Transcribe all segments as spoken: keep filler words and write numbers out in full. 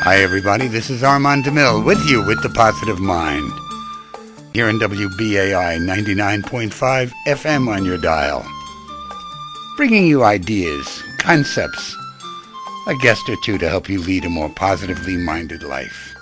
Hi, everybody. This is Armand DeMille with you with the Positive Mind. Here in W B A I ninety-nine point five F M on your dial. Bringing you ideas, concepts, a guest or two to help you lead a more positively minded life.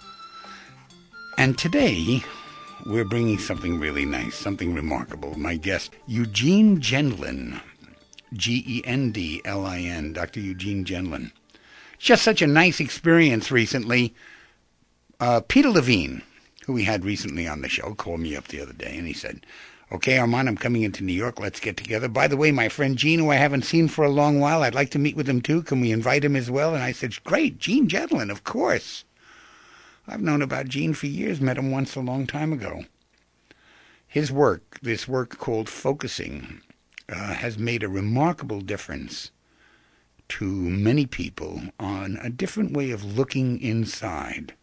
And today, we're bringing something really nice, something remarkable. My guest, Eugene Gendlin, G E N D L I N, Doctor Eugene Gendlin. Just such a nice experience recently. Uh, Peter Levine, who we had recently on the show, called me up the other day, and he said, okay, Armand, I'm coming into New York. Let's get together. By the way, my friend Gene, who I haven't seen for a long while, I'd like to meet with him too. Can we invite him as well? And I said, great, Gene Gendlin, of course. I've known about Gene for years, met him once a long time ago. His work, this work called Focusing, uh, has made a remarkable difference to many people on a different way of looking inside.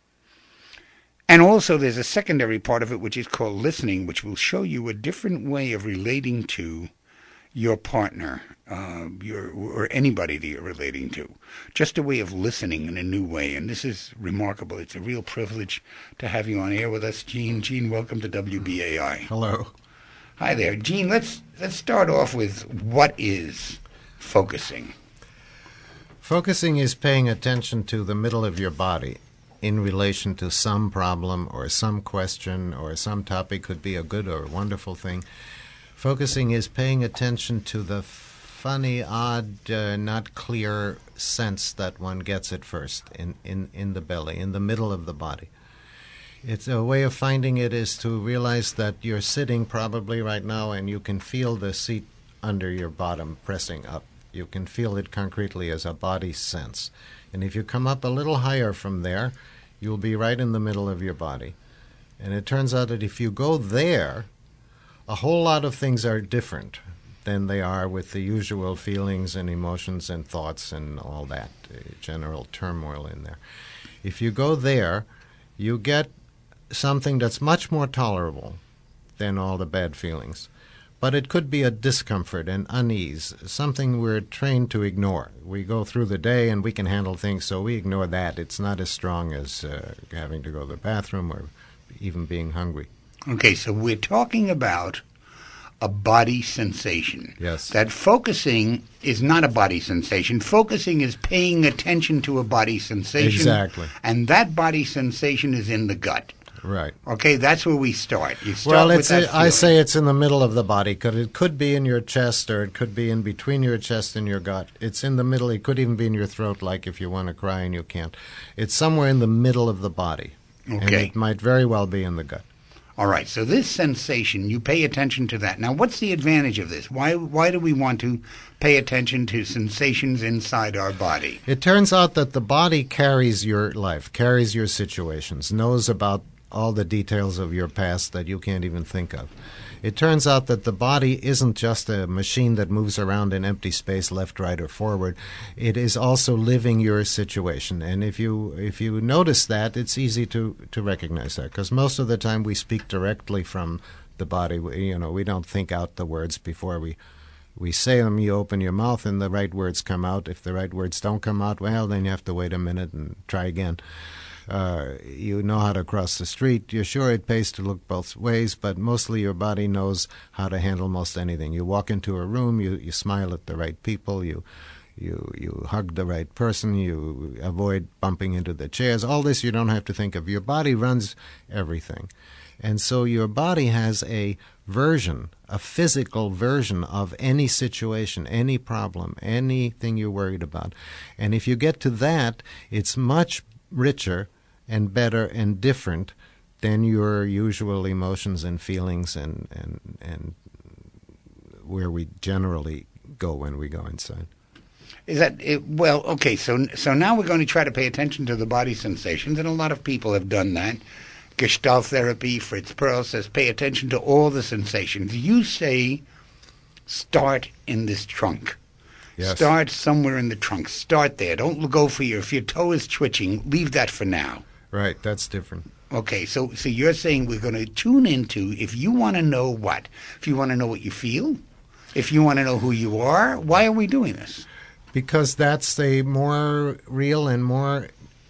And also there's a secondary part of it which is called listening, which will show you a different way of relating to your partner, uh, your or anybody that you're relating to. Just a way of listening in a new way. And this is remarkable. It's a real privilege to have you on air with us, Gene. Gene, welcome to W B A I. Hello. Hi there. Gene, let's let's start off with what is focusing? Focusing is paying attention to the middle of your body in relation to some problem or some question or some topic. Could be a good or a wonderful thing. Focusing is paying attention to the funny, odd, uh, not clear sense that one gets at first in, in, in the belly, in the middle of the body. It's a way of finding it is to realize that you're sitting probably right now and you can feel the seat under your bottom pressing up. You can feel it concretely as a body sense. And if you come up a little higher from there, you'll be right in the middle of your body. And it turns out that if you go there, a whole lot of things are different than they are with the usual feelings and emotions and thoughts and all that uh, general turmoil in there. If you go there, you get something that's much more tolerable than all the bad feelings. But it could be a discomfort and unease, something we're trained to ignore. We go through the day and we can handle things, so we ignore that. It's not as strong as uh, having to go to the bathroom or even being hungry. Okay, so we're talking about a body sensation. Yes. That focusing is not a body sensation. Focusing is paying attention to a body sensation. Exactly. And that body sensation is in the gut. Right. Okay, that's where we start. You start well, with it's that a, I say it's in the middle of the body because it could be in your chest or it could be in between your chest and your gut. It's in the middle. It could even be in your throat, like if you want to cry and you can't. It's somewhere in the middle of the body. Okay. And it might very well be in the gut. All right, so this sensation, you pay attention to that. Now, what's the advantage of this? Why why do we want to pay attention to sensations inside our body? It turns out that the body carries your life, carries your situations, knows about all the details of your past that you can't even think of. It turns out that the body isn't just a machine that moves around in empty space, left, right, or forward. It is also living your situation. And if you if you notice that, it's easy to, to recognize that, because most of the time we speak directly from the body. We, you know, we don't think out the words before we we say them. You open your mouth and the right words come out. If the right words don't come out, well, then you have to wait a minute and try again. Uh, you know how to cross the street. You're sure it pays to look both ways, but mostly your body knows how to handle most anything. You walk into a room, you, you smile at the right people, you you you hug the right person, you avoid bumping into the chairs. All this you don't have to think of. Your body runs everything. And so your body has a version, a physical version of any situation, any problem, anything you're worried about. And if you get to that, it's much richer and better and different than your usual emotions and feelings and, and, and where we generally go when we go inside. Is that it, well? Okay, so so now we're going to try to pay attention to the body sensations, and a lot of people have done that. Gestalt therapy, Fritz Perls says, pay attention to all the sensations. You say, start in this trunk. Yes. Start somewhere in the trunk. Start there. Don't go for your, if your toe is twitching, leave that for now. Right, that's different. Okay, so so you're saying we're going to tune into, if you want to know what? If you want to know what you feel? If you want to know who you are? Why are we doing this? Because that's a more real and more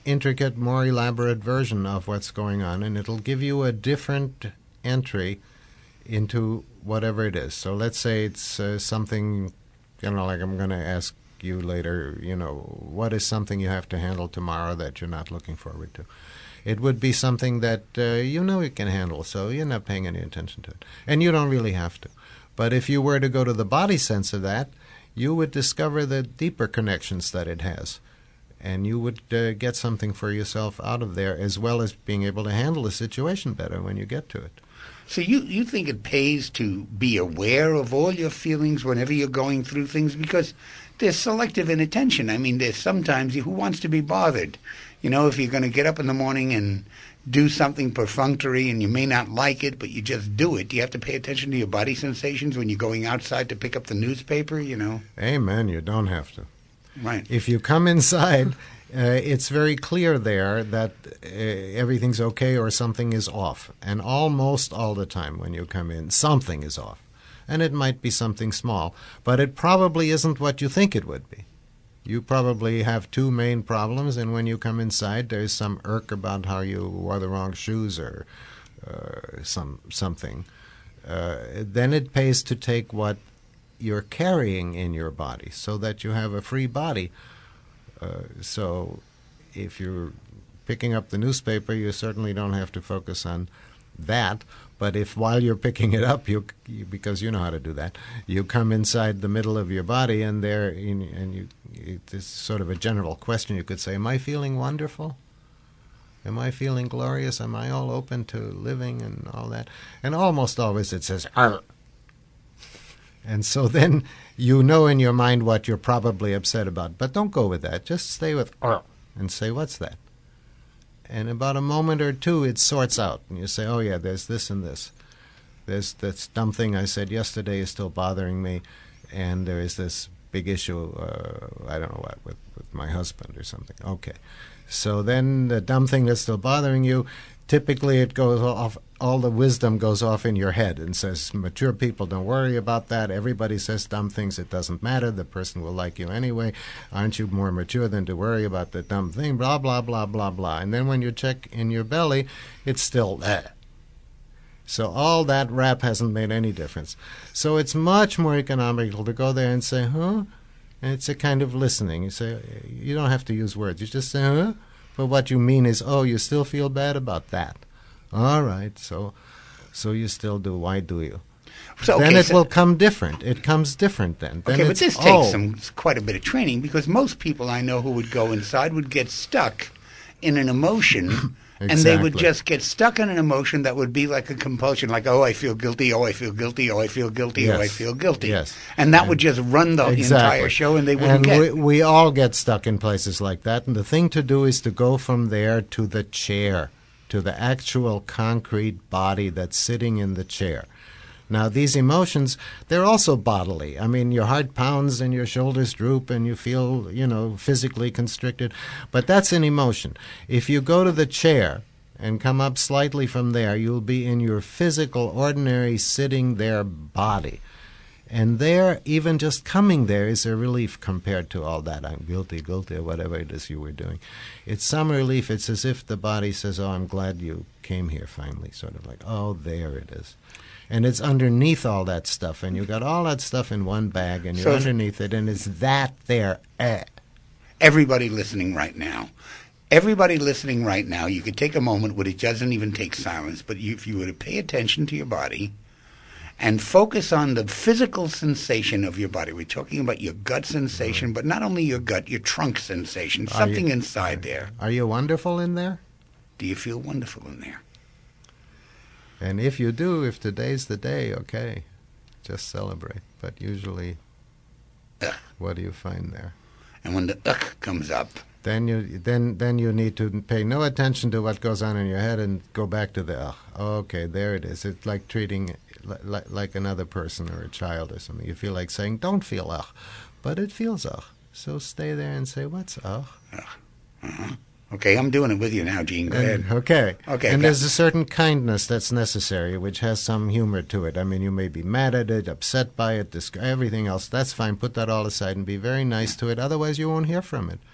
intricate, more elaborate version of what's going on, and it'll give you a different entry into whatever it is. So let's say it's uh, something, you know, like I'm going to ask you later, you know, what is something you have to handle tomorrow that you're not looking forward to? It would be something that uh, you know you can handle, so you're not paying any attention to it. And you don't really have to. But if you were to go to the body sense of that, you would discover the deeper connections that it has. And you would uh, get something for yourself out of there, as well as being able to handle the situation better when you get to it. So you, you think it pays to be aware of all your feelings whenever you're going through things? Because there's selective inattention. I mean, there's sometimes who wants to be bothered? You know, if you're going to get up in the morning and do something perfunctory and you may not like it, but you just do it, do you have to pay attention to your body sensations when you're going outside to pick up the newspaper, you know? Amen, you don't have to. Right. If you come inside, uh, it's very clear there that uh, everything's okay or something is off. And almost all the time when you come in, something is off. And it might be something small, but it probably isn't what you think it would be. You probably have two main problems, and when you come inside, there's some irk about how you wore the wrong shoes or uh, some something. Uh, then it pays to take what you're carrying in your body so that you have a free body. Uh, so if you're picking up the newspaper, you certainly don't have to focus on that. But if while you're picking it up, you, you because you know how to do that, you come inside the middle of your body, and there, in, and you, it's sort of a general question. You could say, "Am I feeling wonderful? Am I feeling glorious? Am I all open to living and all that?" And almost always it says, "Arr." And so then you know in your mind what you're probably upset about. But don't go with that. Just stay with "Arr" and say, "What's that?" And about a moment or two, it sorts out. And you say, "Oh, yeah, there's this and this. There's this dumb thing I said yesterday is still bothering me. And there is this big issue, uh, I don't know what, with, with my husband or something." Okay. So then the dumb thing that's still bothering you, typically it goes off, all the wisdom goes off in your head and says, "Mature people, don't worry about that. Everybody says dumb things. It doesn't matter. The person will like you anyway. Aren't you more mature than to worry about the dumb thing?" Blah, blah, blah, blah, blah. And then when you check in your belly, it's still there. So all that rap hasn't made any difference. So it's much more economical to go there and say, "Huh?" And it's a kind of listening. You say, you don't have to use words. You just say, "Huh?" But what you mean is, "Oh, you still feel bad about that. All right, so so you still do. Why do you?" So, okay, then it so will come different. It comes different then. then okay, but this takes oh. some quite a bit of training, because most people I know who would go inside would get stuck in an emotion, exactly. And they would just get stuck in an emotion that would be like a compulsion, like, "Oh, I feel guilty, oh, I feel guilty, oh, I feel guilty, yes. oh, I feel guilty." Yes. And that and would just run the exactly. entire show, and they wouldn't and get we, we all get stuck in places like that, and the thing to do is to go from there to the chair, to the actual concrete body that's sitting in the chair. Now, these emotions, they're also bodily. I mean, your heart pounds and your shoulders droop and you feel, you know, physically constricted. But that's an emotion. If you go to the chair and come up slightly from there, you'll be in your physical, ordinary, sitting there body. And there, even just coming there is a relief compared to all that. "I'm guilty, guilty," or whatever it is you were doing. It's some relief. It's as if the body says, "Oh, I'm glad you came here finally," sort of like, "Oh, there it is." And it's underneath all that stuff, and you got all that stuff in one bag, and you're so underneath it, and it's that there. Eh. Everybody listening right now, everybody listening right now, you could take a moment where it doesn't even take silence, but you, if you were to pay attention to your body and focus on the physical sensation of your body. We're talking about your gut sensation, mm-hmm. but not only your gut, your trunk sensation, are something you, inside are, there. Are you wonderful in there? Do you feel wonderful in there? And if you do, if today's the day, okay, just celebrate. But usually, ugh. What do you find there? And when the ugh comes up, then you then then you need to pay no attention to what goes on in your head and go back to the ugh. Okay, there it is. It's like treating like, like another person or a child or something. You feel like saying, "Don't feel ugh," but it feels ugh. So stay there and say, "What's ugh?" Ugh. Uh-huh. Okay, I'm doing it with you now, Gene. Go and, ahead. Okay. Okay. And there's a certain kindness that's necessary, which has some humor to it. I mean, you may be mad at it, upset by it, disc- everything else. That's fine. Put that all aside and be very nice to it. Otherwise, you won't hear from it.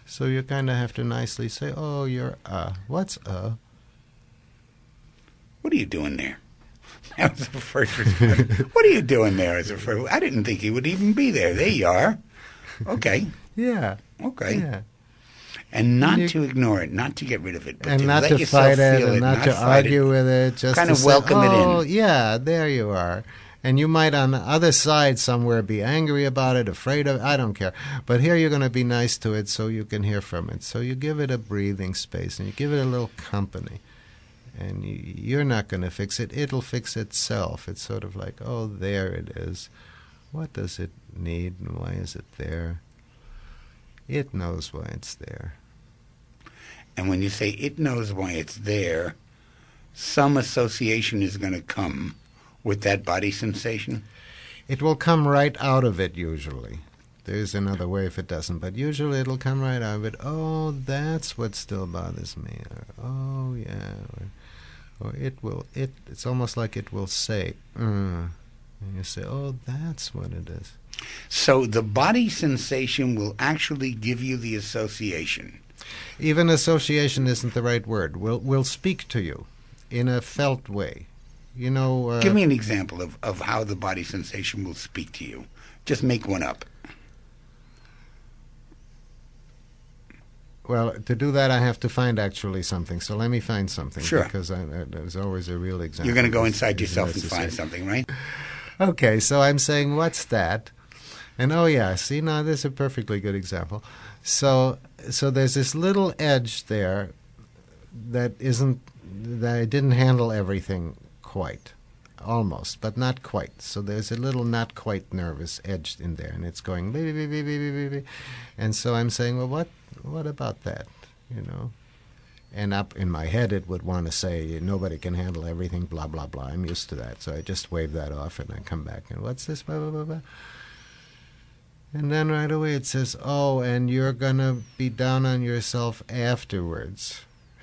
So you kind of have to nicely say, oh, you're uh. What's uh? What are you doing there? That was the first response. What are you doing there? As a first, I didn't think you would even be there. There you are. Okay. Yeah. Okay. Yeah. And not You- to ignore it, not to get rid of it, but And to not let to yourself fight it, feel and it, not, to fight argue it. with it. Just Kind to of say, welcome it in. oh, yeah, there you are. And you might on the other side somewhere be angry about it, afraid of it, I don't care. But here you're going to be nice to it so you can hear from it. So you give it a breathing space and you give it a little company. And you, you're not going to fix it. It'll fix itself. It's sort of like, oh, there it is. What does it need and why is it there? It knows why it's there. And when you say it knows why it's there, some association is going to come with that body sensation? It will come right out of it usually. There's another way if it doesn't, but usually it'll come right out of it. Oh, that's what still bothers me. Or, oh, yeah. Or, or it will, it, it's almost like it will say, uh, and you say, oh, that's what it is. So the body sensation will actually give you the association. Even association isn't the right word. Will will speak to you in a felt way. You know. Uh, Give me an example of, of how the body sensation will speak to you. Just make one up. Well, to do that, I have to find actually something. So let me find something. Sure. Because I, I, there's always a real example. You're going to go It's- inside it's yourself and necessary. find something, right? Okay, so I'm saying, what's that? And oh yeah, see, now there's a perfectly good example. So, so there's this little edge there that isn't, that I didn't handle everything quite, almost, but not quite. So there's a little not quite nervous edge in there, and it's going beep, beep, beep, beep, beep, beep, beep. And so I'm saying, well, what, what about that? You know. And up in my head, it would want to say, nobody can handle everything, blah, blah, blah. I'm used to that. So I just wave that off, and I come back, and what's this, blah, blah, blah, blah. And then right away it says, oh, and you're going to be down on yourself afterwards.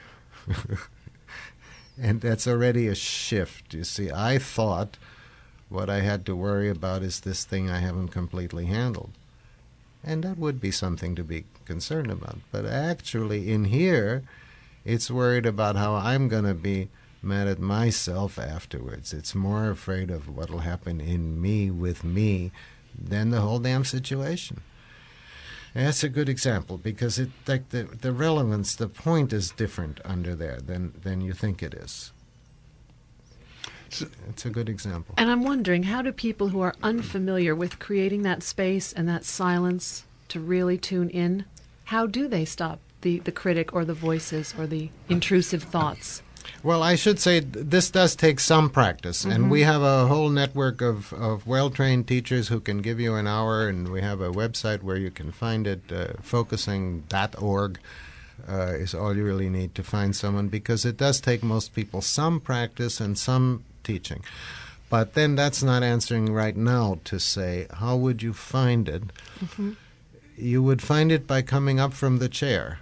And that's already a shift. You see, I thought what I had to worry about is this thing I haven't completely handled. And that would be something to be concerned about. But actually, in here, it's worried about how I'm going to be mad at myself afterwards. It's more afraid of what will happen in me with me than the whole damn situation. And that's a good example because it like the the relevance, the point is different under there than than you think it is. So, it's a good example. And I'm wondering, how do people who are unfamiliar with creating that space and that silence to really tune in, how do they stop the, the critic or the voices or the intrusive thoughts? Well, I should say th- this does take some practice, mm-hmm. and we have a whole network of, of well-trained teachers who can give you an hour, and we have a website where you can find it. Uh, focusing dot org uh, is all you really need to find someone, because it does take most people some practice and some teaching. But then that's not answering right now to say, how would you find it? Mm-hmm. You would find it by coming up from the chair.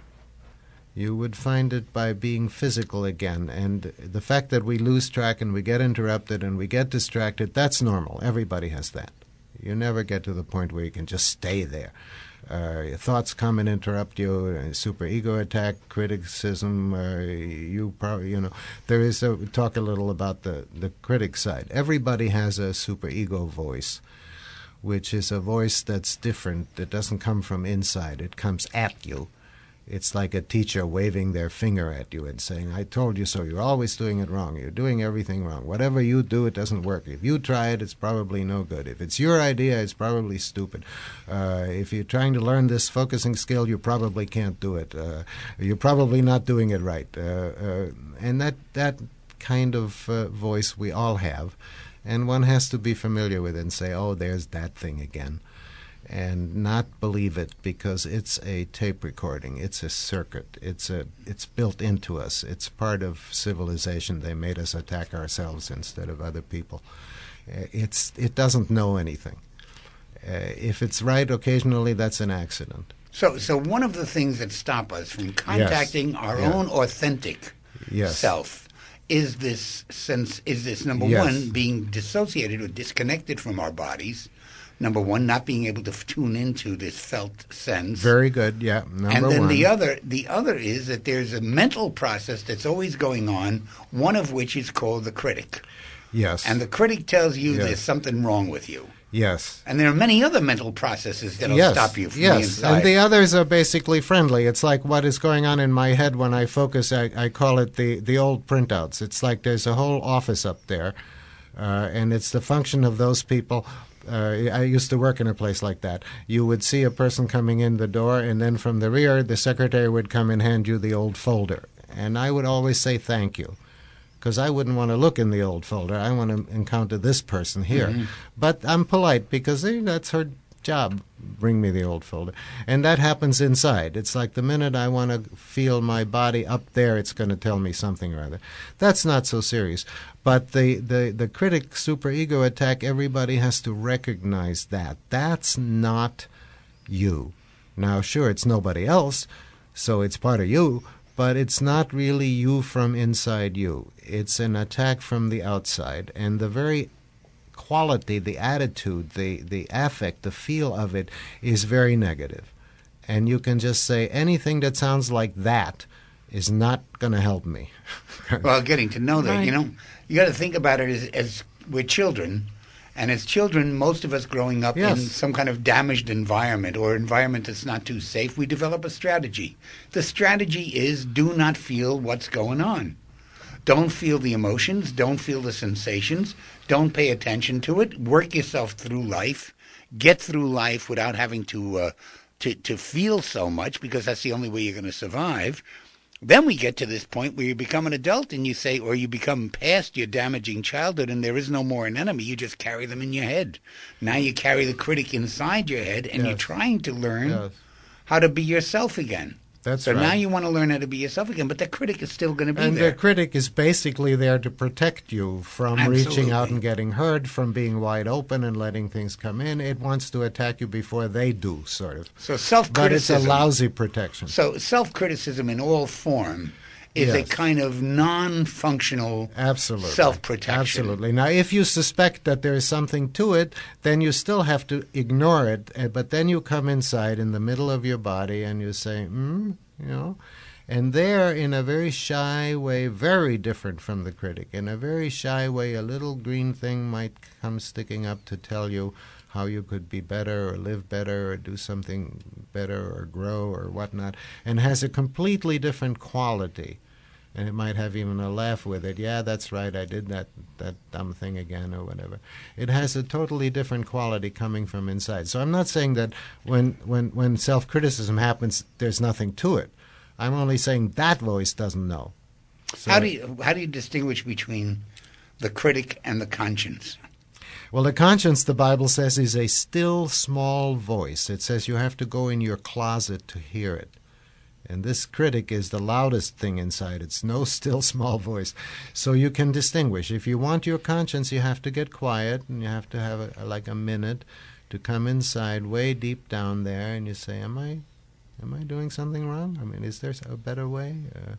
You would find it by being physical again. And the fact that we lose track and we get interrupted and we get distracted, that's normal. Everybody has that. You never get to the point where you can just stay there. Uh, your thoughts come and interrupt you, uh, superego attack, criticism, uh, you probably, you know, there is a, talk a little about the, the critic side. Everybody has a superego voice, which is a voice that's different. It doesn't come from inside. It comes at you. It's like a teacher waving their finger at you and saying, I told you so. You're always doing it wrong. You're doing everything wrong. Whatever you do, it doesn't work. If you try it, it's probably no good. If it's your idea, it's probably stupid. Uh, if you're trying to learn this focusing skill, you probably can't do it. Uh, you're probably not doing it right. Uh, uh, and that, that kind of uh, voice we all have. And one has to be familiar with it and say, oh, there's that thing again. And not believe it, because it's a tape recording. It's a circuit. It's a. It's built into us. It's part of civilization. They made us attack ourselves instead of other people. Uh, it's. It doesn't know anything. Uh, if it's right occasionally, that's an accident. So, so one of the things that stop us from contacting yes. our yeah. own authentic yes. self is this sense. Is this number yes. one, being dissociated or disconnected from our bodies, Number one, not being able to f- tune into this felt sense. Very good. Yeah. Number and then one. the other, the other is that there's a mental process that's always going on. One of which is called the critic. Yes. And the critic tells you Yes. there's something wrong with you. Yes. And there are many other mental processes that'll yes. stop you from yes. the inside. And the others are basically friendly. It's like what is going on in my head when I focus. I, I call it the, the old printouts. It's like there's a whole office up there, uh, and it's the function of those people. Uh, I used to work in a place like that. You would see a person coming in the door, and then from the rear, the secretary would come and hand you the old folder. And I would always say thank you, because I wouldn't want to look in the old folder. I want to encounter this person here. Mm-hmm. But I'm polite because eh, that's her job. Bring me the old folder. And that happens inside. It's like the minute I want to feel my body up there, it's going to tell me something or other. That's not so serious. But the, the, the critic superego attack, everybody has to recognize that. That's not you. Now, sure, it's nobody else, so it's part of you, but it's not really you from inside you. It's an attack from the outside. And the very quality, the attitude, the, the affect, the feel of it is very negative. And you can just say anything that sounds like that is not going to help me. Well, getting to know that, Right. you know, you got to think about it as, as we're children. And as children, most of us growing up Yes. in some kind of damaged environment or environment that's not too safe, we develop a strategy. The strategy is do not feel what's going on. Don't feel the emotions. Don't feel the sensations. Don't pay attention to it. Work yourself through life. Get through life without having to uh, to to feel so much, because that's the only way you're going to survive. Then we get to this point where you become an adult and you say, or you become past your damaging childhood, and there is no more an enemy. You just carry them in your head. Now you carry the critic inside your head, and Yes. you're trying to learn Yes. how to be yourself again. That's so right. now you want to learn how to be yourself again, but the critic is still going to be And there. the critic is basically there to protect you from reaching out Absolutely. and getting hurt, from being wide open and letting things come in. It wants to attack you before they do, sort of. So But it's a self-criticism. lousy protection. So self-criticism in all form is a Yes. kind of non-functional Absolutely. self-protection. Absolutely. Now, if you suspect that there is something to it, then you still have to ignore it. eh, But then you come inside in the middle of your body and you say, hmm, you know. And there, in a very shy way, very different from the critic, in a very shy way, a little green thing might come sticking up to tell you how you could be better or live better or do something better or grow or whatnot, and has a completely different quality. And it might have even a laugh with it. Yeah, that's right, I did that, that dumb thing again or whatever. It has a totally different quality coming from inside. So I'm not saying that when, when, when self-criticism happens, there's nothing to it. I'm only saying that voice doesn't know. So, How do you how do you distinguish between the critic and the conscience? well, the conscience, the Bible says, is a still small voice. It says you have to go in your closet to hear it. And this critic is the loudest thing inside. It's no still small voice. So you can distinguish. If you want your conscience, you have to get quiet, and you have to have a, like a minute to come inside way deep down there, and you say, am I am I doing something wrong? I mean, is there a better way? Uh,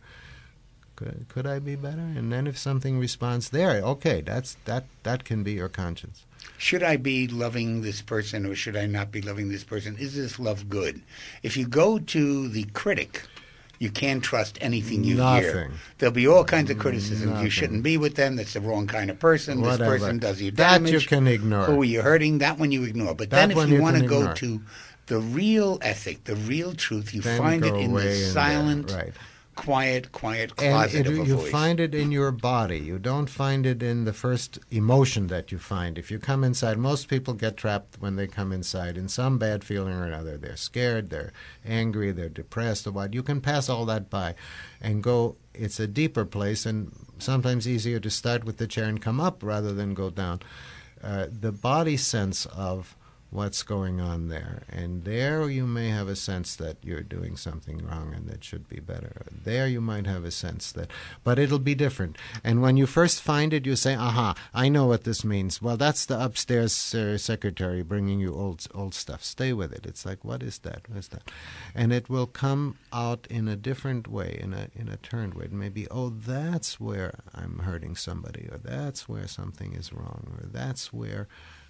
could, could I be better? And then if something responds there, okay, that's that that can be your conscience. Should I be loving this person or should I not be loving this person? Is this love good? If you go to the critic, you can't trust anything you hear. Nothing. There'll be all kinds of criticisms. Nothing. You shouldn't be with them. That's the wrong kind of person. Whatever. This person does you That damage. you can ignore. Who are you hurting? That one you ignore. But That then if one you you want to can go ignore. to the real ethic, the real truth, you Then find it go in way the in there, silent, right. quiet, quiet And closet it, of a you voice. find it in your body. You don't find it in the first emotion that you find. If you come inside, most people get trapped when they come inside in some bad feeling or another. They're scared, they're angry, they're depressed or what. You can pass all that by and go, it's a deeper place and sometimes easier to start with the chair and come up rather than go down. Uh, the body sense of what's going on there. And there you may have a sense that you're doing something wrong and that should be better. There you might have a sense that, but it'll be different. And when you first find it, you say, aha, I know what this means. Well, that's the upstairs uh, secretary bringing you old old stuff. Stay with it. It's like, what is that? What is that? And it will come out in a different way, in a in a turned way. It may be, oh, that's where I'm hurting somebody, or that's where something is wrong, or that's where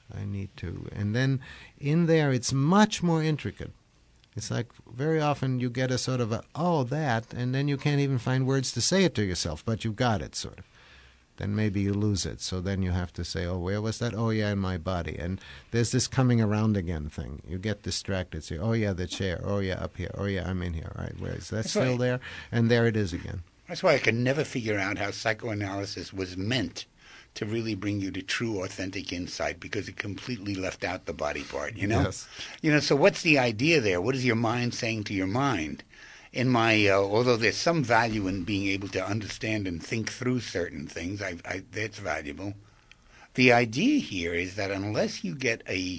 I need to. And then in there, it's much more intricate. It's like very often you get a sort of a, oh, that, and then you can't even find words to say it to yourself, but you've got it, sort of. Then maybe you lose it. So then you have to say, oh, where was that? Oh, yeah, in my body. And there's this coming around again thing. You get distracted. Say, oh, yeah, the chair. Oh, yeah, up here. Oh, yeah, I'm in here. All right, where is that? That's Still right. there? And there it is again. That's why I could never figure out how psychoanalysis was meant to really bring you to true, authentic insight, because it completely left out the body part, you know? Yes. You know, so what's the idea there? What is your mind saying to your mind? In my, uh, although there's some value in being able to understand and think through certain things, I, I, that's valuable. The idea here is that unless you get a,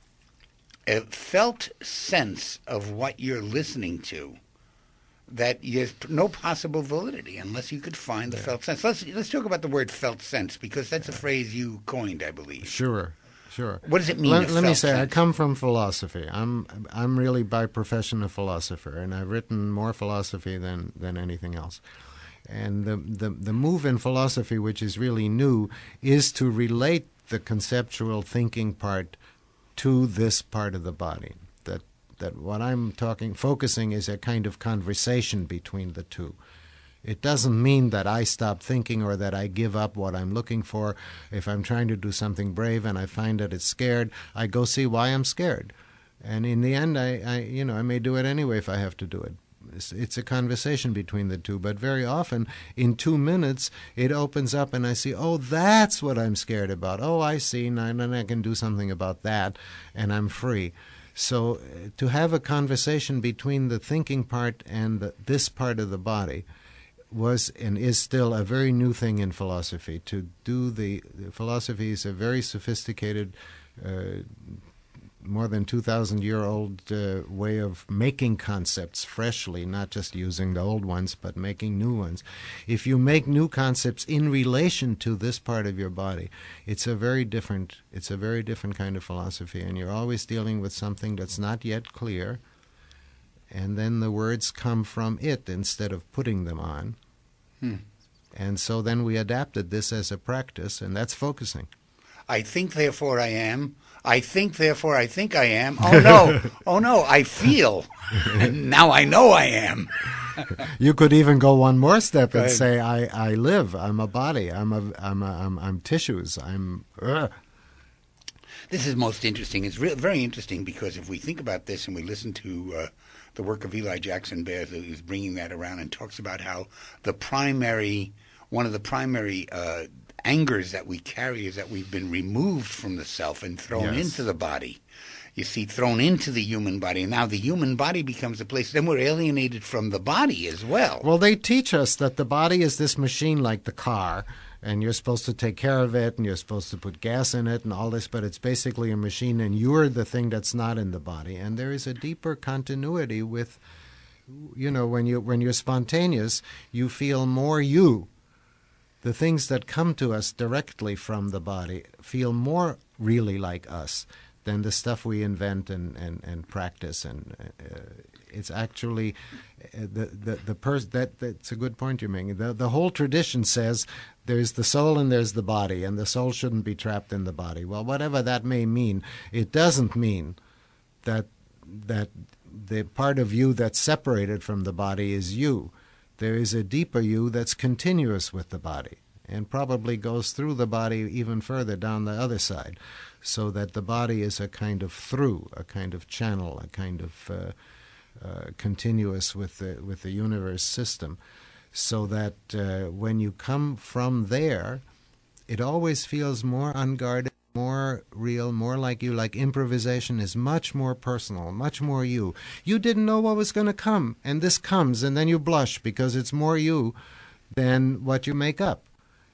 a felt sense of what you're listening to, that there's no possible validity unless you could find the Yeah. felt sense. Let's let's talk about the word felt sense, because that's a phrase you coined, I believe. Sure. Sure. What does it mean? Let, a let me felt say, I sense? come from philosophy. I'm I'm really by profession a philosopher, and I've written more philosophy than, than anything else. And the, the the move in philosophy, which is really new, is to relate the conceptual thinking part to this part of the body. That that what I'm talking, focusing is a kind of conversation between the two. It doesn't mean that I stop thinking or that I give up what I'm looking for. If I'm trying to do something brave and I find that it's scared, I go see why I'm scared. And in the end, I, I you know, I may do it anyway if I have to do it. It's, it's a conversation between the two. But very often, in two minutes, it opens up and I see, oh, that's what I'm scared about. Oh, I see. Now then I can do something about that, and I'm free. So uh, to have a conversation between the thinking part and the, this part of the body was and is still a very new thing in philosophy. To do the, the philosophy is a very sophisticated, uh, more than two thousand year old uh, way of making concepts freshly, not just using the old ones, but making new ones. If you make new concepts in relation to this part of your body, it's a very different, it's a very different kind of philosophy, and you're always dealing with something that's not yet clear. And then the words come from it instead of putting them on. Hmm. And so then we adapted this as a practice, and that's focusing. I think, therefore I am. I think, therefore I think I am. Oh, no. Oh, no, I feel. And now I know I am. You could even go one more step Go and ahead. say, I, I live, I'm a body, I'm a, I'm, a, I'm, I'm tissues, I'm... Uh. This is most interesting. It's re- very interesting because if we think about this and we listen to uh, the work of Eli Jackson Bear, who's bringing that around and talks about how the primary, one of the primary uh, angers that we carry is that we've been removed from the self and thrown Yes. into the body. You see, thrown into the human body. And now the human body becomes a place. Then we're alienated from the body as well. Well, they teach us that the body is this machine like the car, and you're supposed to take care of it, and you're supposed to put gas in it and all this, but it's basically a machine, and you're the thing that's not in the body. And there is a deeper continuity with, you know, when, you, when you're spontaneous, you feel more you. The things that come to us directly from the body feel more really like us than the stuff we invent and, and, and practice. And uh, it's actually uh, the the the pers- that that's a good point you're making. The the whole tradition says there's the soul and there's the body, and the soul shouldn't be trapped in the body. Well, whatever that may mean, it doesn't mean that that the part of you that's separated from the body is you. There is a deeper you that's continuous with the body and probably goes through the body even further down the other side, so that the body is a kind of through, a kind of channel, a kind of uh, uh, continuous with the with the universe system, so that uh, when you come from there, it always feels more unguarded, more real, more like you. Like improvisation is much more personal, much more you. You didn't know what was going to come, and this comes, and then you blush because it's more you than what you make up.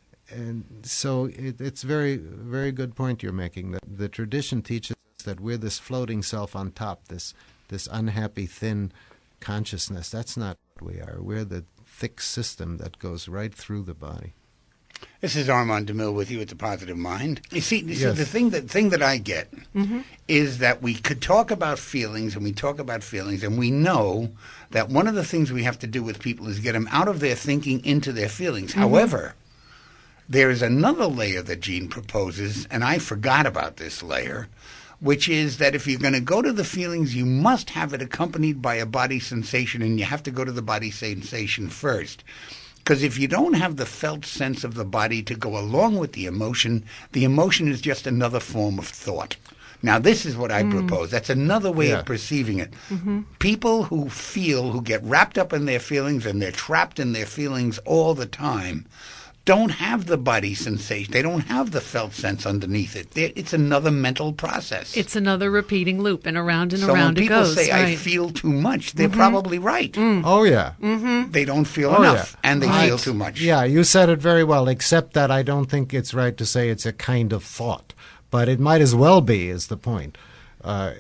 And so it, it's very, very good point you're making. That the tradition teaches us that we're this floating self on top, this this unhappy, thin consciousness. That's not what we are. We're the thick system that goes right through the body. This is Armand DeMille with you at The Positive Mind. You see, you see Yes. the thing that thing that I get Mm-hmm. is that we could talk about feelings, and we talk about feelings, and we know that one of the things we have to do with people is get them out of their thinking into their feelings. Mm-hmm. However, There is another layer that Gene proposes, and I forgot about this layer, which is that if you're going to go to the feelings, you must have it accompanied by a body sensation, and you have to go to the body sensation first. Because if you don't have the felt sense of the body to go along with the emotion, the emotion is just another form of thought. Now, this is what I mm. propose. That's another way yeah. of perceiving it. Mm-hmm. People who feel, who get wrapped up in their feelings and they're trapped in their feelings all the time, don't have the body sensation. They don't have the felt sense underneath it. They're, it's another mental process. It's another repeating loop, and around and so around it So goes. when people say, right. I feel too much, they're mm-hmm. probably right. Mm. Oh, yeah. Mm-hmm. They don't feel oh, enough, yeah. and they right. feel too much. Yeah, you said it very well, except that I don't think it's right to say it's a kind of thought. But it might as well be, is the point. Uh,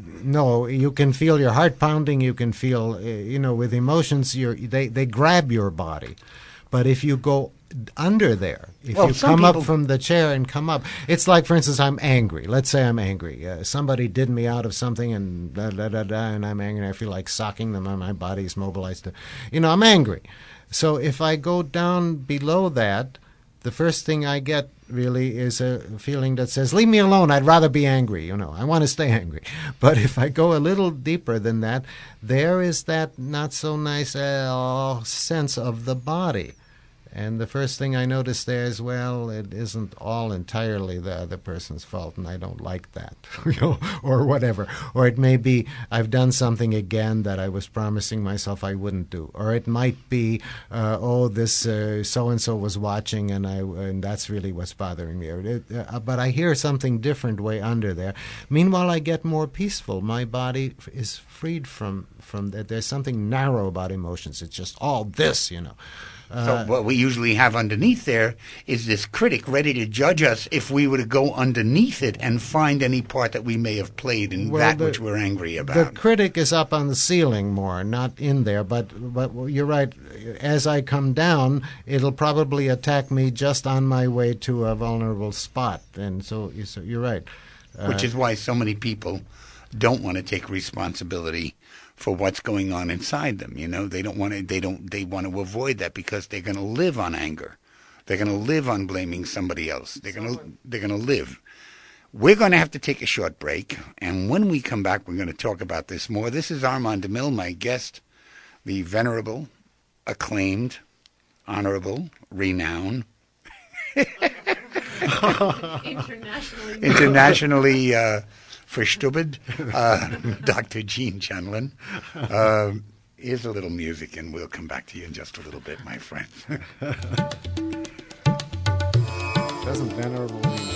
no, you can feel your heart pounding. You can feel, uh, you know, with emotions, you're, they, they grab your body. But if you go under there, if well, you come people... up from the chair and come up, it's like, for instance, I'm angry. Let's say I'm angry. Uh, somebody did me out of something, and da da da da, and I'm angry. I feel like socking them, and my body's mobilized to, you know, I'm angry. So if I go down below that, the first thing I get really is a feeling that says, leave me alone, I'd rather be angry, you know, I want to stay angry. But if I go a little deeper than that, there is that not so nice uh, sense of the body. And the first thing I notice there is, well, it isn't all entirely the other person's fault, and I don't like that, you know, or whatever. Or it may be I've done something again that I was promising myself I wouldn't do. Or it might be, uh, oh, this uh, so-and-so was watching, and I and that's really what's bothering me. It, uh, but I hear something different way under there. Meanwhile, I get more peaceful. My body is freed from, from that. There's something narrow about emotions. It's just all this, you know. So what we usually have underneath there is this critic ready to judge us if we were to go underneath it and find any part that we may have played in well, that the, which we're angry about. The critic is up on the ceiling more, not in there. But but you're right. As I come down, it'll probably attack me just on my way to a vulnerable spot. And so, so you're right. Uh, which is why so many people don't want to take responsibility for what's going on inside them. You know, they don't want to. They don't. They want to avoid that because they're going to live on anger. They're going to live on blaming somebody else. They're going to. They're going to live. We're going to have to take a short break, and when we come back, we're going to talk about this more. This is Armand DeMille, my guest, the venerable, acclaimed, honorable, renowned, internationally, internationally. Uh, Verstubed, uh, Doctor Gene Shandling. Uh, here's a little music, and we'll come back to you in just a little bit, my friends. Doesn't venerable mean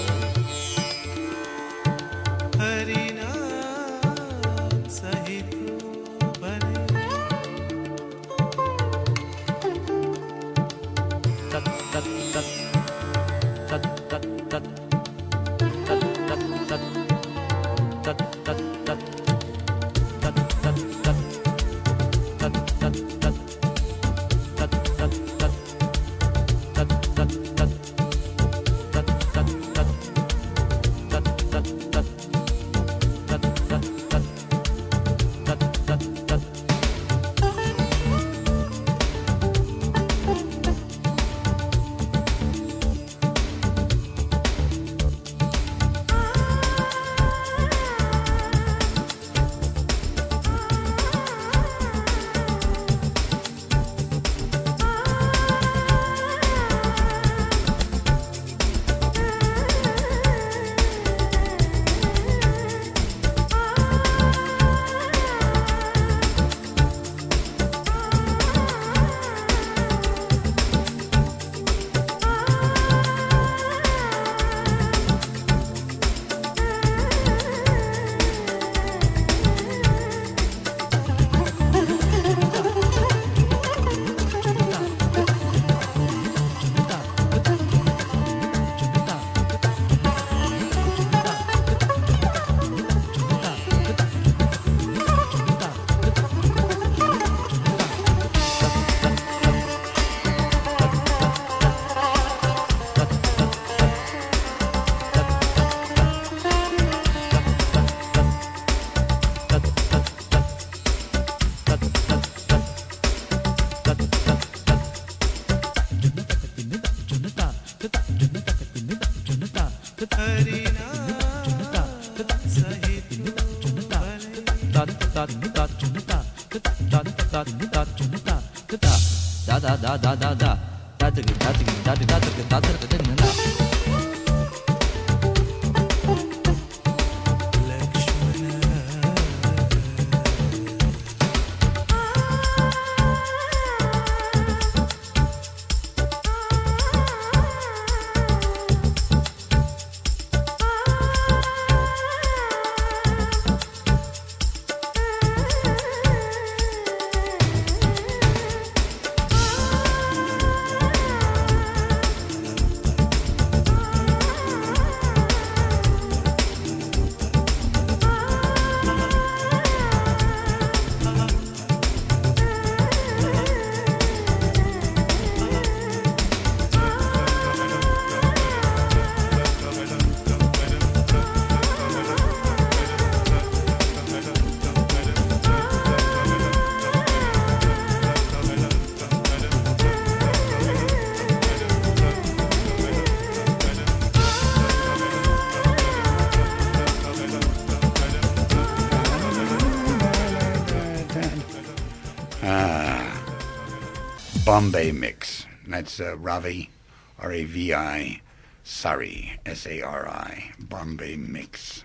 Bombay Mix. That's uh, Ravi, R A V I, Sari, S A R I, Bombay Mix.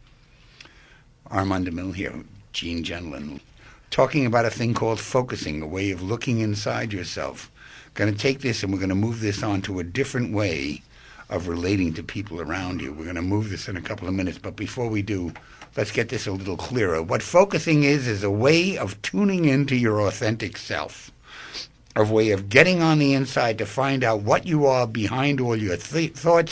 Armand DeMille here, Gene Gendlin, talking about a thing called focusing, a way of looking inside yourself. Going to take this and we're going to move this on to a different way of relating to people around you. We're going to move this in a couple of minutes, but before we do, let's get this a little clearer. What focusing is is a way of tuning into your authentic self. A way of getting on the inside to find out what you are behind all your th- thoughts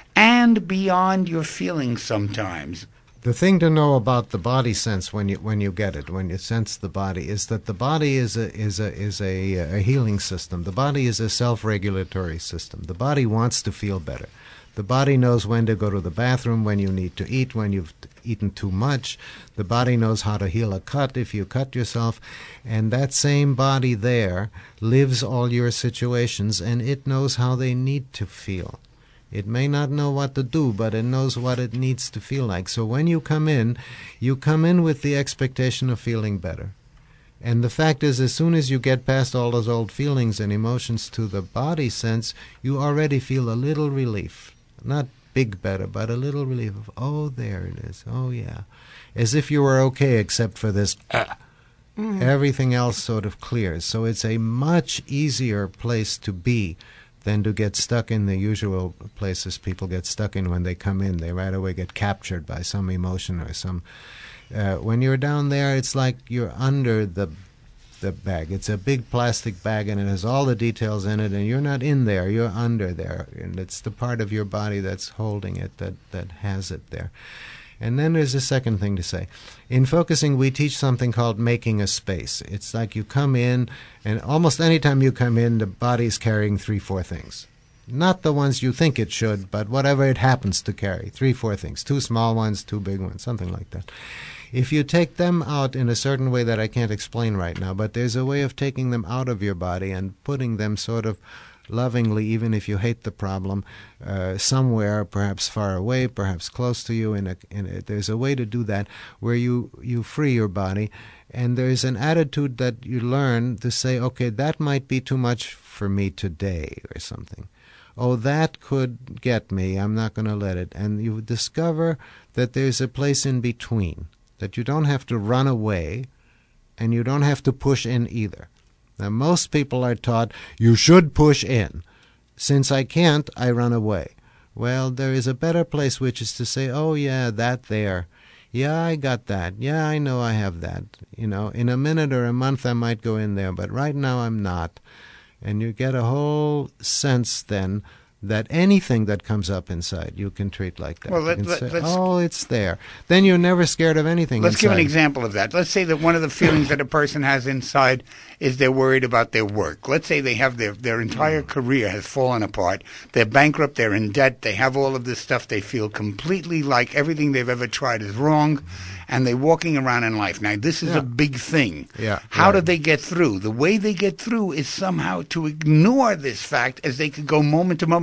and beyond your feelings sometimes. The thing to know about the body sense when you when you get it, when you sense the body, is that the body is a is a is a, a healing system. The body is a self-regulatory system. The body wants to feel better. The body knows when to go to the bathroom, when you need to eat, when you've eaten too much. The body knows how to heal a cut if you cut yourself. And that same body there lives all your situations, and it knows how they need to feel. It may not know what to do, but it knows what it needs to feel like. So when you come in, you come in with the expectation of feeling better. And the fact is, as soon as you get past all those old feelings and emotions to the body sense, you already feel a little relief. Not big better, but a little relief of, oh, there it is. Oh, yeah. As if you were okay except for this. Uh, mm. Everything else sort of clears. So it's a much easier place to be than to get stuck in the usual places people get stuck in when they come in. They right away get captured by some emotion or some... Uh, when you're down there, it's like you're under the the bag. It's a big plastic bag, and it has all the details in it, and you're not in there. You're under there, and it's the part of your body that's holding it that, that has it there. And then there's a second thing to say. In focusing, we teach something called making a space. It's like you come in, and almost any time you come in, the body's carrying three, four things. Not the ones you think it should, but whatever it happens to carry. Three, four things. Two small ones, two big ones, something like that. If you take them out in a certain way that I can't explain right now, but there's a way of taking them out of your body and putting them sort of lovingly, even if you hate the problem, uh, somewhere, perhaps far away, perhaps close to you. In a, in a, there's a way to do that where you, you free your body, and there's an attitude that you learn to say, okay, that might be too much for me today or something. Oh, that could get me. I'm not going to let it. And you discover that there's a place in between, that you don't have to run away and you don't have to push in either. Now, most people are taught, you should push in. Since I can't, I run away. Well, there is a better place, which is to say, oh, yeah, that there. Yeah, I got that. Yeah, I know I have that. You know, in a minute or a month I might go in there, but right now I'm not. And you get a whole sense then that anything that comes up inside you can treat like that. Well, let, you can let, say, let's, oh, it's there. Then you're never scared of anything Let's inside. give an example of that. Let's say that one of the feelings that a person has inside is they're worried about their work. Let's say they have their, their entire career has fallen apart. They're bankrupt. They're in debt. They have all of this stuff. They feel completely like everything they've ever tried is wrong, and they're walking around in life. Now, this is Yeah. a big thing. Yeah, How right. do they get through? The way they get through is somehow to ignore this fact, as they could go moment to moment,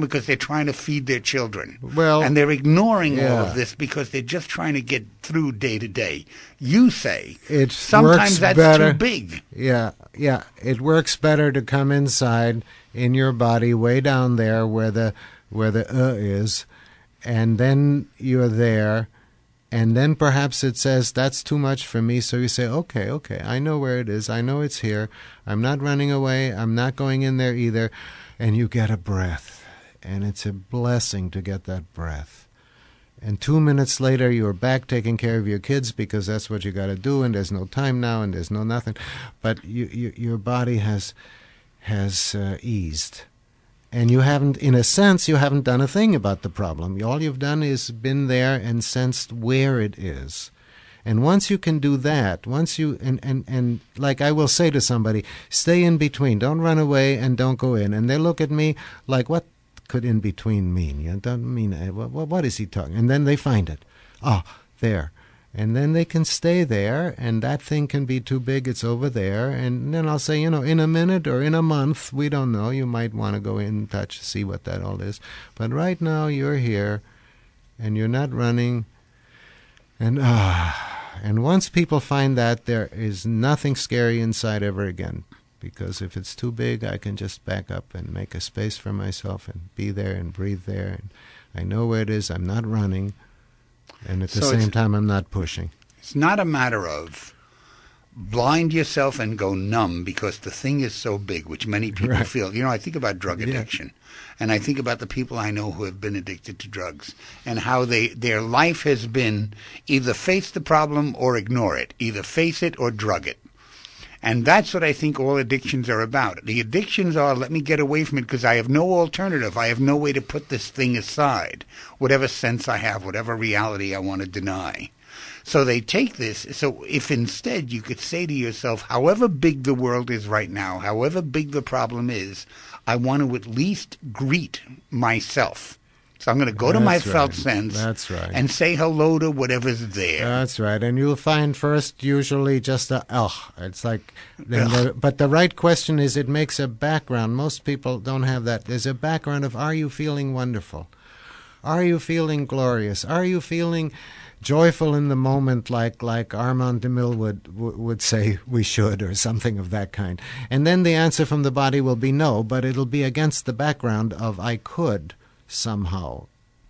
because they're trying to feed their children. Well, and they're ignoring yeah. all of this because they're just trying to get through day to day. You say it sometimes that's better. too big. Yeah, yeah. It works better to come inside in your body, way down there where the where the uh is, and then you're there. And then perhaps it says, that's too much for me. So you say, okay, okay, I know where it is. I know it's here. I'm not running away. I'm not going in there either. And you get a breath. And it's a blessing to get that breath. And two minutes later, you're back taking care of your kids because that's what you got to do. And there's no time now and there's no nothing. But you, you, your body has, has uh, eased. And you haven't, in a sense, you haven't done a thing about the problem. All you've done is been there and sensed where it is. And once you can do that, once you, and, and, and like I will say to somebody, stay in between. Don't run away and don't go in. And they look at me like, what could in between mean? You don't mean, what, what is he talking? And then they find it. Oh, there. And then they can stay there, and that thing can be too big, it's over there. And then I'll say, you know, in a minute or in a month, we don't know. You might want to go in, touch, see what that all is. But right now you're here, and you're not running. And ah, and once people find that, there is nothing scary inside ever again. Because if it's too big, I can just back up and make a space for myself and be there and breathe there. And I know where it is. I'm not running. And at the So same it's- time, I'm not pushing. It's not a matter of blind yourself and go numb because the thing is so big, which many people Right. feel. You know, I think about drug Yeah. addiction, and I think about the people I know who have been addicted to drugs and how they their life has been either face the problem or ignore it, either face it or drug it. And that's what I think all addictions are about. The addictions are, let me get away from it because I have no alternative. I have no way to put this thing aside, whatever sense I have, whatever reality I want to deny. So they take this. So if instead you could say to yourself, however big the world is right now, however big the problem is, I want to at least greet myself. So I'm going to go to my That's felt right. sense That's right. and say hello to whatever's there. That's right. And you'll find first usually just a, oh, it's like, then Ugh. the, but the right question is it makes a background. Most people don't have that. There's a background of, are you feeling wonderful? Are you feeling glorious? Are you feeling joyful in the moment like like Armand DeMille would, would say we should, or something of that kind? And then the answer from the body will be no, but it'll be against the background of I could somehow,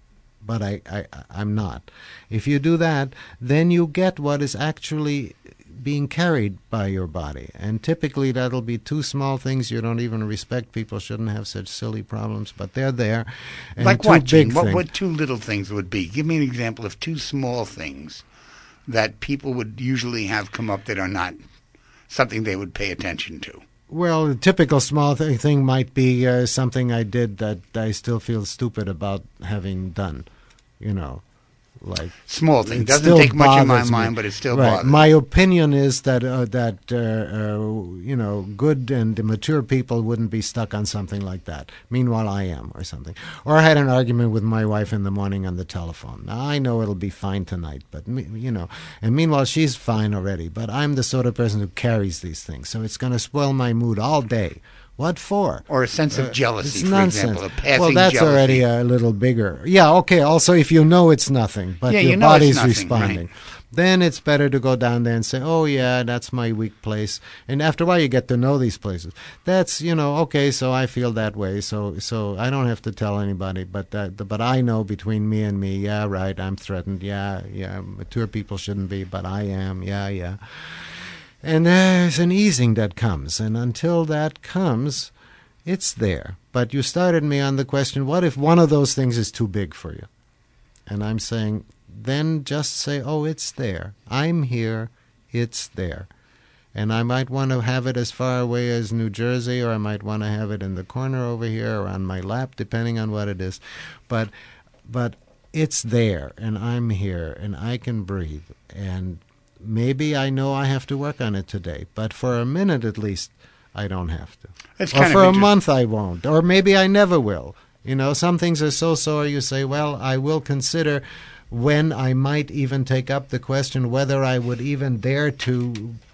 but I, I, I'm not. If you do that, then you get what is actually being carried by your body. And typically that'll be two small things you don't even respect. People shouldn't have such silly problems, but they're there. And Like two what, Gene? big What, things. what two little things would be? Give me an example of two small things that people would usually have come up that are not something they would pay attention to. Well, a typical small th- thing might be uh, something I did that I still feel stupid about having done, you know, like Small thing. it Doesn't still take much in my bothers me. mind, but it still right. bothers. My opinion is that uh, that uh, uh, you know, good and mature people wouldn't be stuck on something like that. Meanwhile, I am, or something. Or I had an argument with my wife in the morning on the telephone. Now, I know it'll be fine tonight, but me, you know, and meanwhile she's fine already. But I'm the sort of person who carries these things, so it's going to spoil my mood all day. What for? Or a sense of Uh, jealousy, it's for nonsense. example, a passing well, that's jealousy. already a little bigger. Yeah, okay. Also, if you know it's nothing, but Yeah, your you know it's body's nothing, responding, right. then it's better to go down there and say, oh, yeah, that's my weak place. And after a while, you get to know these places. That's, you know, okay, so I feel that way, so so I don't have to tell anybody, but that, but I know between me and me, yeah, right, I'm threatened, yeah, yeah, mature people shouldn't be, but I am, yeah, yeah. And there's an easing that comes, and until that comes, it's there. But you started me on the question, what if one of those things is too big for you? And I'm saying, then just say, oh, it's there. I'm here. It's there. And I might want to have it as far away as New Jersey, or I might want to have it in the corner over here or on my lap, depending on what it is. But but it's there, and I'm here, and I can breathe. And maybe I know I have to work on it today, but for a minute at least, I don't have to. It's Or kind for of a inter- month I won't. Or maybe I never will. You know, some things are so sore you say, well, I will consider when I might even take up the question whether I would even dare to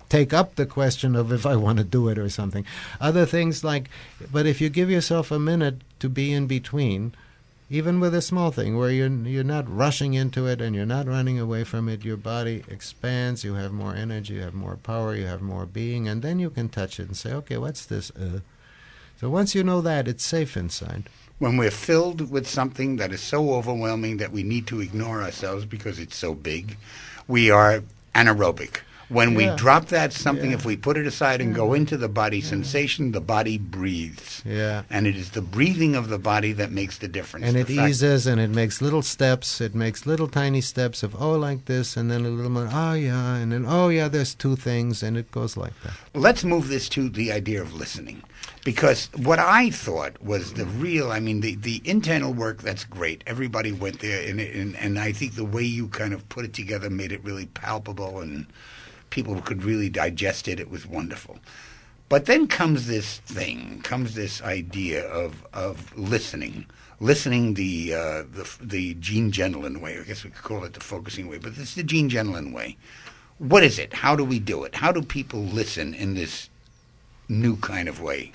take up the question of if I want to do it or something. Other things like, but if you give yourself a minute to be in between, even with a small thing where you're, you're not rushing into it and you're not running away from it, your body expands, you have more energy, you have more power, you have more being, and then you can touch it and say, okay, what's this? Uh? So once you know that, it's safe inside. When we're filled with something that is so overwhelming that we need to ignore ourselves because it's so big, we are anaerobic. When Yeah. we drop that something, Yeah. if we put it aside and Yeah. go into the body Yeah. sensation, the body breathes. Yeah. And it is the breathing of the body that makes the difference. And The it fact- eases, and it makes little steps. It makes little tiny steps of, oh, like this, and then a little more, oh, yeah, and then, oh, yeah, there's two things, and it goes like that. Let's move this to the idea of listening. Because what I thought was the real, I mean, the, the internal work, that's great. Everybody went there, and, and, and I think the way you kind of put it together made it really palpable, and people could really digest it. It was wonderful. But then comes this thing, comes this idea of, of listening. Listening the, uh, the the Gene Gendlin way. I guess we could call it the focusing way, but it's the Gene Gendlin way. What is it? How do we do it? How do people listen in this new kind of way?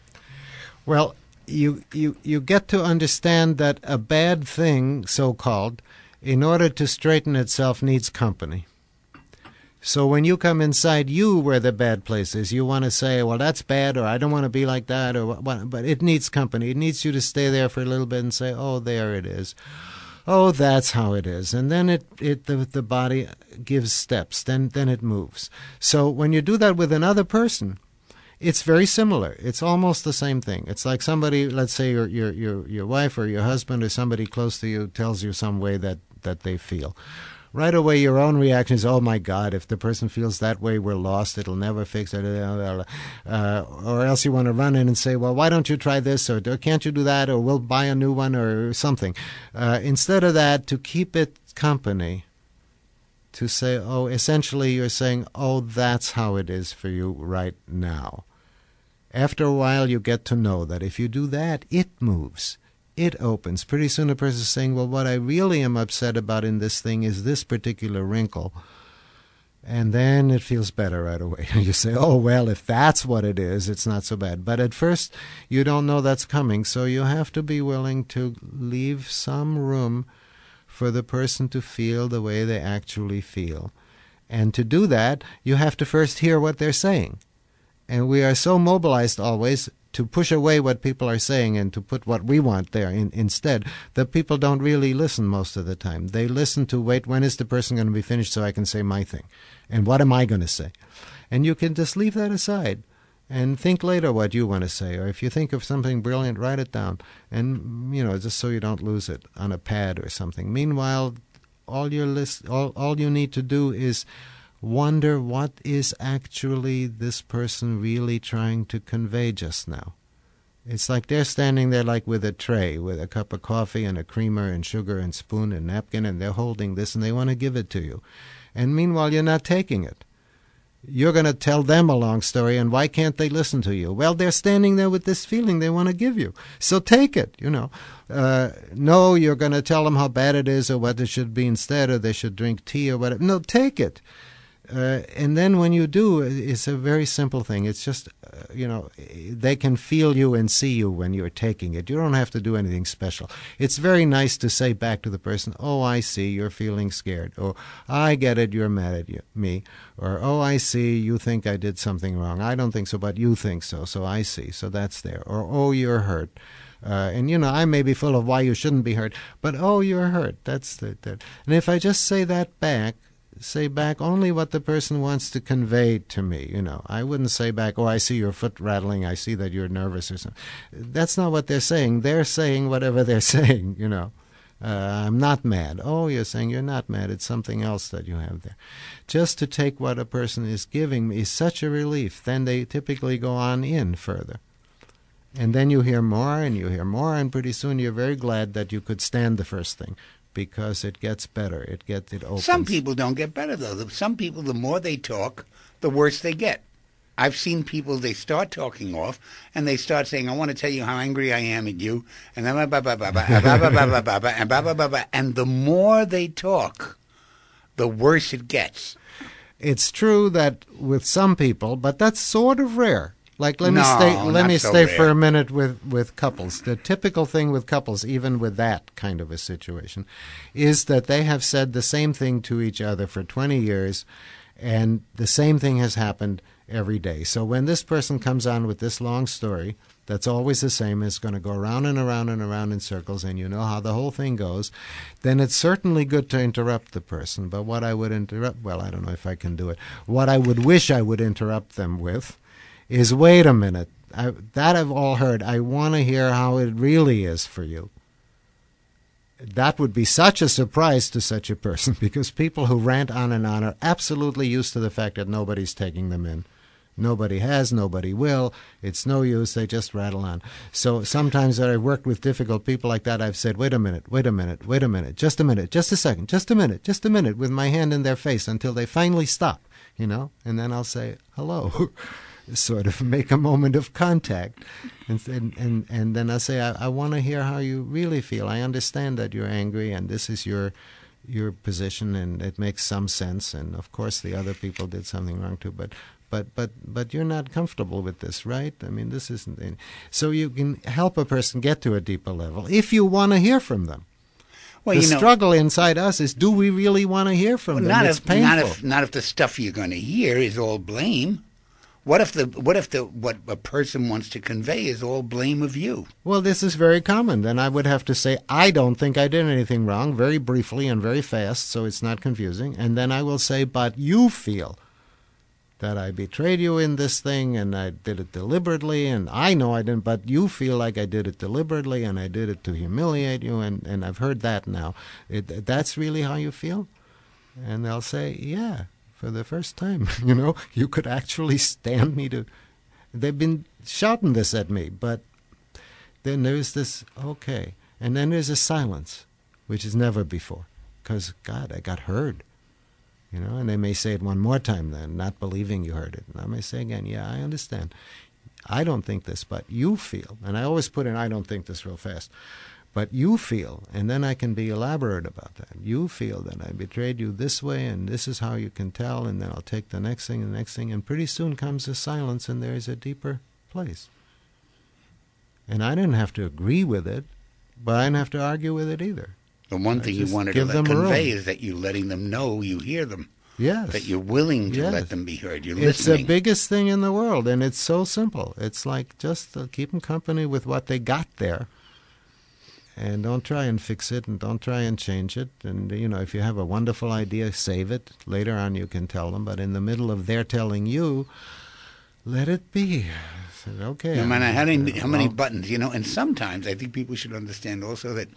Well, you, you, you get to understand that a bad thing, so-called, in order to straighten itself, needs company. So when you come inside you where the bad place is, you want to say, well, that's bad, or I don't want to be like that, or what, but it needs company. It needs you to stay there for a little bit and say, oh, there it is. Oh, that's how it is. And then it, it the, the body gives steps. Then, then it moves. So when you do that with another person, it's very similar. It's almost the same thing. It's like somebody, let's say your your your, your wife or your husband or somebody close to you tells you some way that, that they feel. Right away, your own reaction is, oh, my God, if the person feels that way, we're lost. It'll never fix it. Uh, or else you want to run in and say, well, why don't you try this? Or can't you do that? Or we'll buy a new one or something. Uh, instead of that, to keep it company, to say, oh, essentially you're saying, oh, that's how it is for you right now. After a while, you get to know that if you do that, it moves. It opens. Pretty soon a person is saying, well, what I really am upset about in this thing is this particular wrinkle. And then it feels better right away. You say, oh, well, if that's what it is, it's not so bad. But at first, you don't know that's coming, so you have to be willing to leave some room for the person to feel the way they actually feel. And to do that, you have to first hear what they're saying. And we are so mobilized always to push away what people are saying and to put what we want there in, instead, that people don't really listen most of the time. They listen to, wait, when is the person going to be finished so I can say my thing? And what am I going to say? And you can just leave that aside and think later what you want to say. Or if you think of something brilliant, write it down. And, you know, just so you don't lose it on a pad or something. Meanwhile, all, your list, all, all you need to do is wonder what is actually this person really trying to convey just now. It's like they're standing there like with a tray, with a cup of coffee and a creamer and sugar and spoon and napkin, and they're holding this and they want to give it to you. And meanwhile, you're not taking it. You're going to tell them a long story, and why can't they listen to you? Well, they're standing there with this feeling they want to give you. So take it, you know. Uh, no, you're going to tell them how bad it is or what it should be instead, or they should drink tea or whatever. No, take it. Uh, and then when you do, it's a very simple thing. It's just, uh, you know, they can feel you and see you when you're taking it. You don't have to do anything special. It's very nice to say back to the person, oh, I see, you're feeling scared. Or, I get it, you're mad at you, me. Or, oh, I see, you think I did something wrong. I don't think so, but you think so, so I see. So that's there. Or, oh, you're hurt. Uh, and, you know, I may be full of why you shouldn't be hurt, but, oh, you're hurt. That's the, that. And if I just say that back, say back only what the person wants to convey to me, you know. I wouldn't say back, oh, I see your foot rattling, I see that you're nervous or something. That's not what they're saying. They're saying whatever they're saying, you know. Uh, I'm not mad. Oh, you're saying you're not mad. It's something else that you have there. Just to take what a person is giving me is such a relief. Then they typically go on in further. And then you hear more and you hear more, and pretty soon you're very glad that you could stand the first thing. Because it gets better. It gets it opens. Some people don't get better, though. Some people, the more they talk, the worse they get. I've seen people, they start talking off, and they start saying, I want to tell you how angry I am at you, and then blah, blah, blah, blah, blah, blah, blah, blah, blah, blah, blah, and blah, blah, blah, blah. And the more they talk, the worse it gets. it's true that with some people, but that's sort of rare. Like let No, me stay let not me so stay rare. for a minute with, with couples. The typical thing with couples, even with that kind of a situation, is that they have said the same thing to each other for twenty years, and the same thing has happened every day. So when this person comes on with this long story that's always the same, it's going to go around and around and around in circles, and you know how the whole thing goes, then it's certainly good to interrupt the person. But what I would interrupt, well, I don't know if I can do it. What I would wish I would interrupt them with is, wait a minute, I, that I've all heard. I want to hear how it really is for you. That would be such a surprise to such a person, because people who rant on and on are absolutely used to the fact that nobody's taking them in. Nobody has, nobody will. It's no use. They just rattle on. So sometimes when I've worked with difficult people like that, I've said, wait a minute, wait a minute, wait a minute, just a minute, just a second, just a minute, just a minute, with my hand in their face until they finally stop, you know, and then I'll say, hello, sort of make a moment of contact. And and, and, and then I'll say, I, I want to hear how you really feel. I understand that you're angry, and this is your your position, and it makes some sense. And, of course, the other people did something wrong, too. But But but but you're not comfortable with this, right? I mean, this isn't. Any, so you can help a person get to a deeper level if you want to hear from them. Well, the you know, struggle inside us is: do we really want to hear from well, them? not It's if painful. not if not if the stuff you're going to hear is all blame. What if the what if the what a person wants to convey is all blame of you? Well, this is very common. Then I would have to say, I don't think I did anything wrong, very briefly and very fast, so it's not confusing. And then I will say, but you feel that I betrayed you in this thing, and I did it deliberately, and I know I didn't, but you feel like I did it deliberately, and I did it to humiliate you, and, and I've heard that now. It, that's really how you feel? And they'll say, yeah, for the first time, you know, you could actually stand me to... They've been shouting this at me, but then there's this, okay, and then there's a silence, which is never before, because, God, I got heard. You know, and they may say it one more time then, not believing you heard it. And I may say again, yeah, I understand. I don't think this, but you feel. And I always put in, I don't think this real fast. But you feel, and then I can be elaborate about that. You feel that I betrayed you this way, and this is how you can tell, and then I'll take the next thing, the next thing, and pretty soon comes a silence, and there is a deeper place. And I didn't have to agree with it, but I didn't have to argue with it either. The one I thing you just wanted to give let them convey room. is that you're letting them know you hear them. Yes. That you're willing to Yes. let them be heard. You're It's listening. the biggest thing in the world, and it's so simple. It's like just uh, keep them company with what they got there, and don't try and fix it, and don't try and change it. And, you know, if you have a wonderful idea, save it. Later on you can tell them, but in the middle of their telling you, let it be. I said, okay. No matter how many, uh, how many well, buttons, you know, and sometimes I think people should understand also that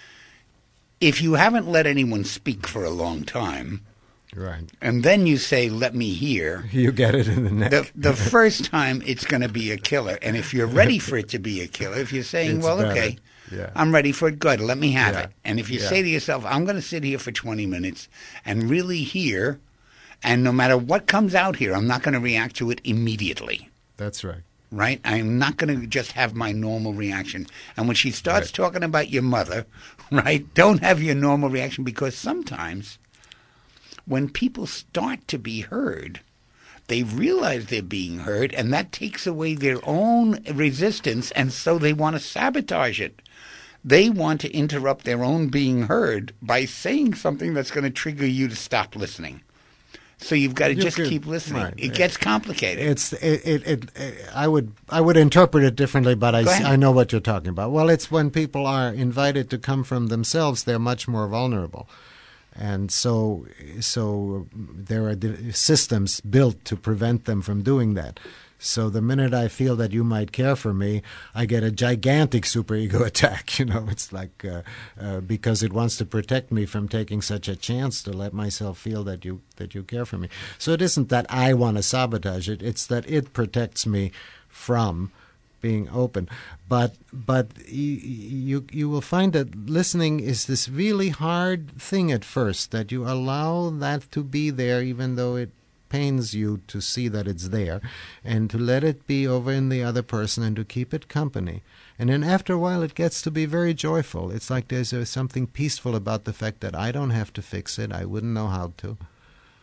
if you haven't let anyone speak for a long time, right. and then you say, let me hear, You get it in the neck. the, the first time it's going to be a killer. And if you're ready for it to be a killer, if you're saying, It's well, better. okay, Yeah. I'm ready for it, good, let me have Yeah. it. And if you Yeah. say to yourself, I'm going to sit here for twenty minutes and really hear, and no matter what comes out here, I'm not going to react to it immediately. That's right. Right? I'm not going to just have my normal reaction. And when she starts Right. talking about your mother, right, don't have your normal reaction, because sometimes when people start to be heard, they realize they're being heard, and that takes away their own resistance, and so they want to sabotage it. They want to interrupt their own being heard by saying something that's going to trigger you to stop listening. So you've got to You just could- keep listening. right. It gets complicated. It's it, it, it, I would I would interpret it differently, but I, Go ahead. I know what you're talking about. Well, it's when people are invited to come from themselves, they're much more vulnerable, and so so there are di- systems built to prevent them from doing that. So the minute I feel that you might care for me, I get a gigantic superego attack. You know, it's like uh, uh, because it wants to protect me from taking such a chance to let myself feel that you that you care for me. So it isn't that I want to sabotage it; it's that it protects me from being open. But but you you, you will find that listening is this really hard thing at first. That you allow that to be there, even though it pains you to see that it's there, and to let it be over in the other person and to keep it company. And then after a while it gets to be very joyful. It's like there's a, something peaceful about the fact that I don't have to fix it. I wouldn't know how to.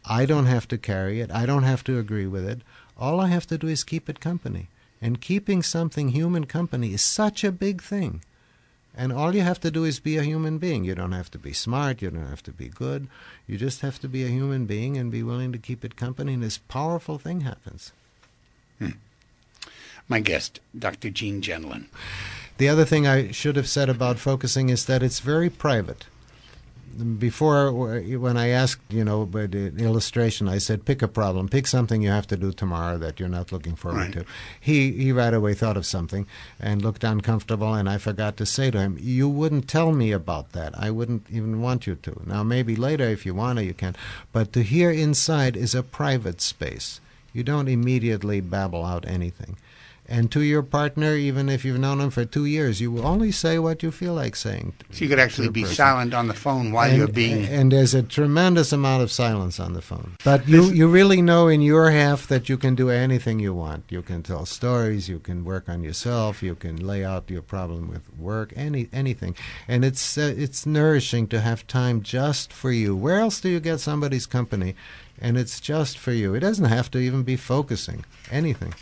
I don't have to carry it. I don't have to agree with it. All I have to do is keep it company. And keeping something human company is such a big thing. And all you have to do is be a human being. You don't have to be smart. You don't have to be good. You just have to be a human being and be willing to keep it company, and this powerful thing happens. Hmm. My guest, Doctor Gene Gendlin. The other thing I should have said about focusing is that it's very private. Before, when I asked, you know, but an illustration, I said, pick a problem, pick something you have to do tomorrow that you're not looking forward right. to. He he right away thought of something and looked uncomfortable, and I forgot to say to him, you wouldn't tell me about that. I wouldn't even want you to. Now, maybe later, if you want to, you can. But to hear inside is a private space. You don't immediately babble out anything. And to your partner, even if you've known him for two years, you will only say what you feel like saying. So you could actually be person. silent on the phone while and, you're being... And there's a tremendous amount of silence on the phone. But you, you really know in your half that you can do anything you want. You can tell stories, you can work on yourself, you can lay out your problem with work, any anything. And it's uh, it's nourishing to have time just for you. Where else do you get somebody's company? And it's just for you. It doesn't have to even be focusing, anything.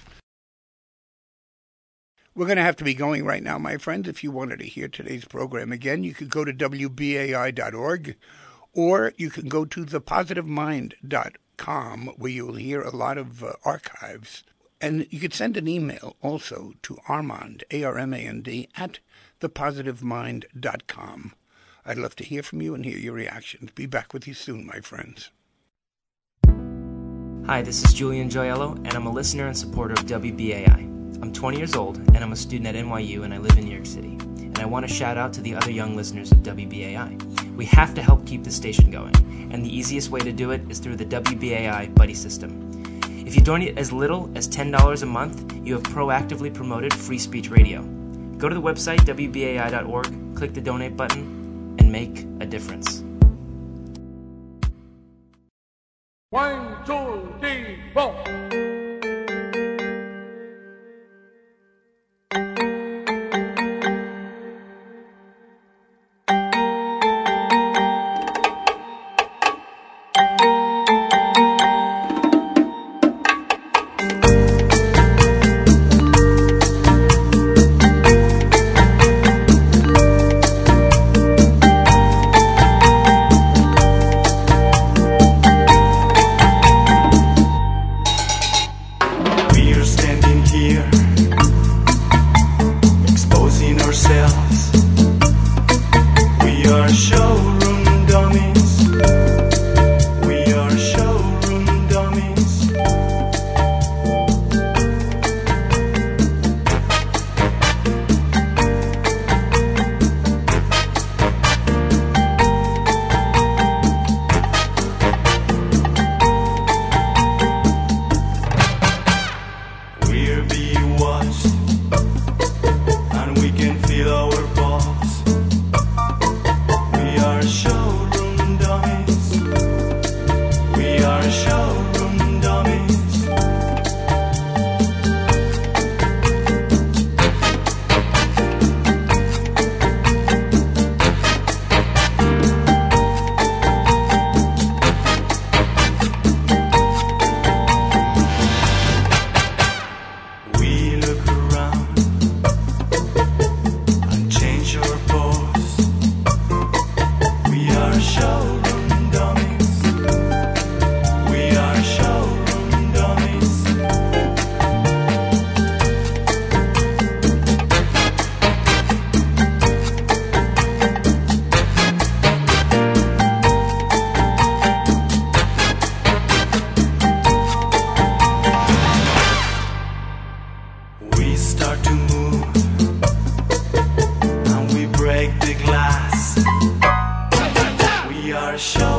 We're going to have to be going right now, my friends. If you wanted to hear today's program again, you could go to W B A I dot org, or you can go to the positive mind dot com, where you'll hear a lot of uh, archives. And you could send an email also to Armand, A R M A N D, at the positive mind dot com. I'd love to hear from you and hear your reactions. Be back with you soon, my friends. Hi, this is Julian Gioiello, and I'm a listener and supporter of W B A I. I'm twenty years old, and I'm a student at N Y U, and I live in New York City. And I want to shout out to the other young listeners of W B A I. We have to help keep the station going, and the easiest way to do it is through the W B A I Buddy System. If you donate as little as ten dollars a month, you have proactively promoted free speech radio. Go to the website, W B A I dot org, click the donate button, and make a difference. One, two, three, four. Show.